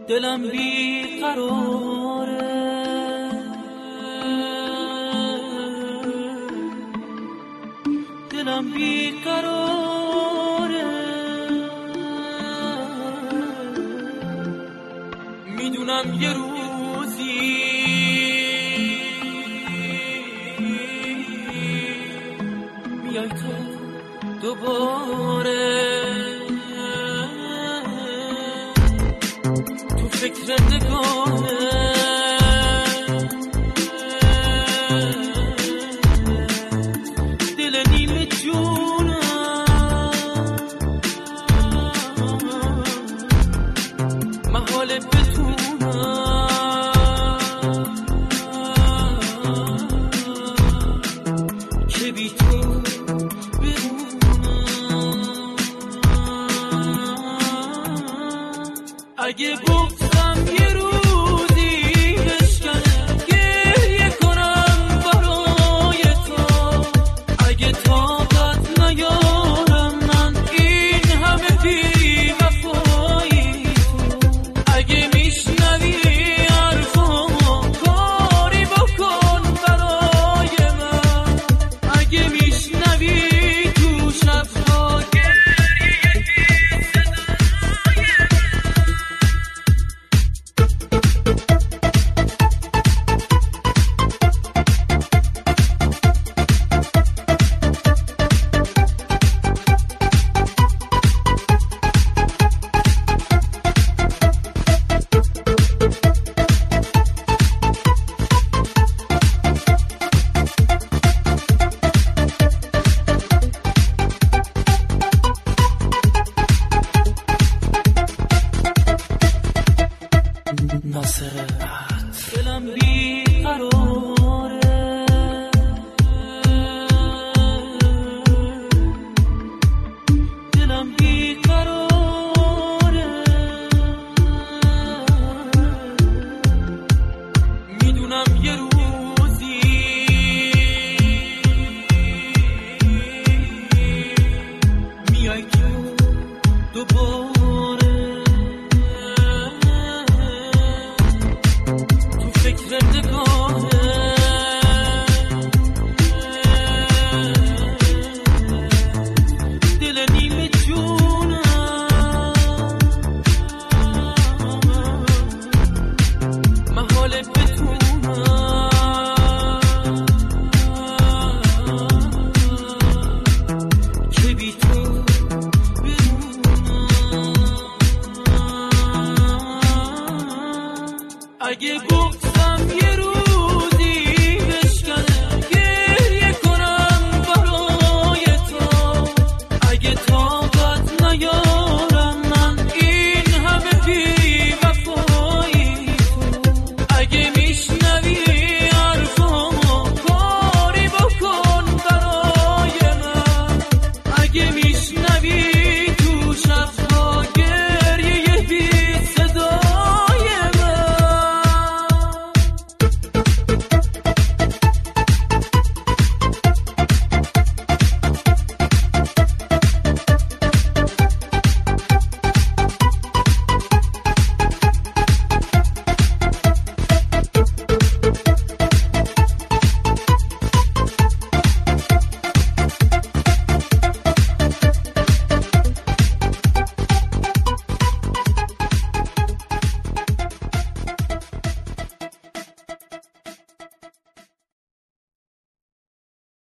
دلم بی قراره، دلم بی قراره. میدونم یه روزی میای تو دوباره، تو فکر نگاهه دل نیمه جونم محاله بتونم که بی تو بمونم. اگه گفتم یه روزی بشکنه گریه کنم برای تو، اگه طاقت نیارم من این همه بی وفایی تو، اگه میشنوی حرفامو کاری بکن برای من، اگه میشنوی تو شبها گریه بی صدای ناصرت. دلم بی قراره، دلم بی قراره. میدونم یه روزی میای تو دوباره، فکر نگاهه دل نیمه جونم محاله بتونم که بی تو بمونم. اگه